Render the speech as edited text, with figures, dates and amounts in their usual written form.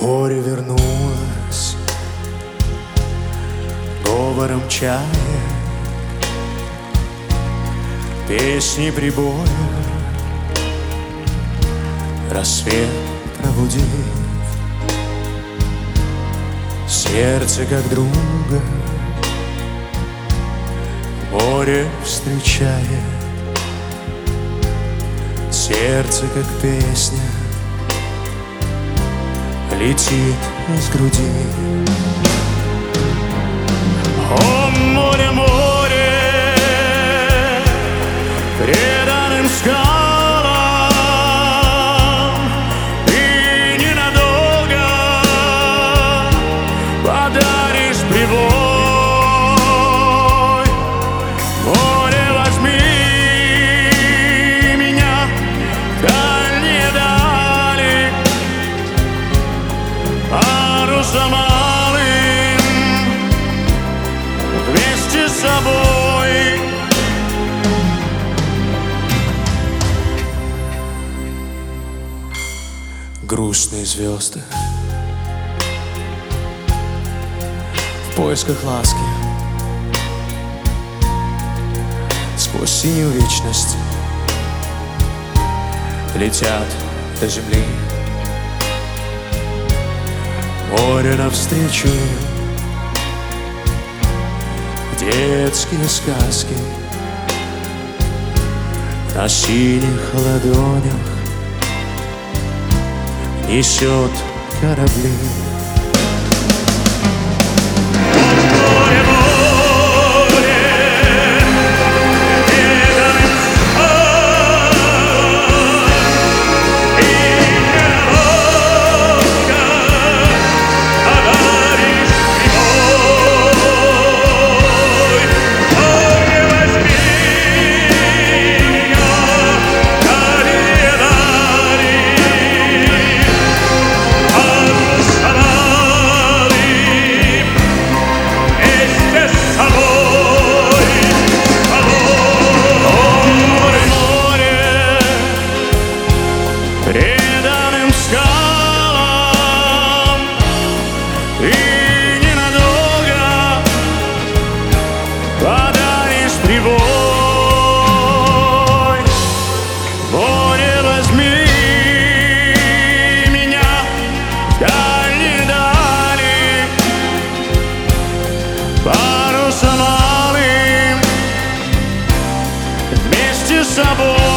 Море вернулось говором чая, песни прибоя, рассвет пробудив сердце как друга, море встречает, сердце как песня летит из груди. О, море, море, преданным скалам, и ненадолго подаришь прибой. Море, возьми меня в дальние дали, парусом малым вместе с собой. Грустные звезды в поисках ласки сквозь синюю вечность летят до земли. Море навстречу им, детские сказки на синих ладонях несет корабли. Преданным скалам и ненадолго подаришь прибой. Море, возьми меня в дальние дали, парусом малым вместе с собой.